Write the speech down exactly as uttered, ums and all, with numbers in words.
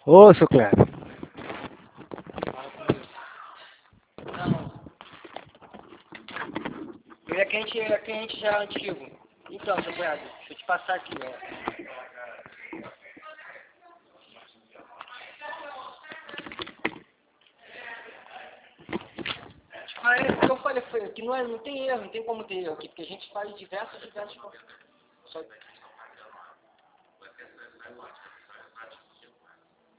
Ô, seu Cleber. Não. Ele é cliente, ele é cliente já antigo. Então, seu cunhado, deixa eu te passar aqui, ó. Ah, é, o que eu falei foi que não, é, não tem erro, não tem como ter erro aqui, porque a gente faz diversos, diversos. Só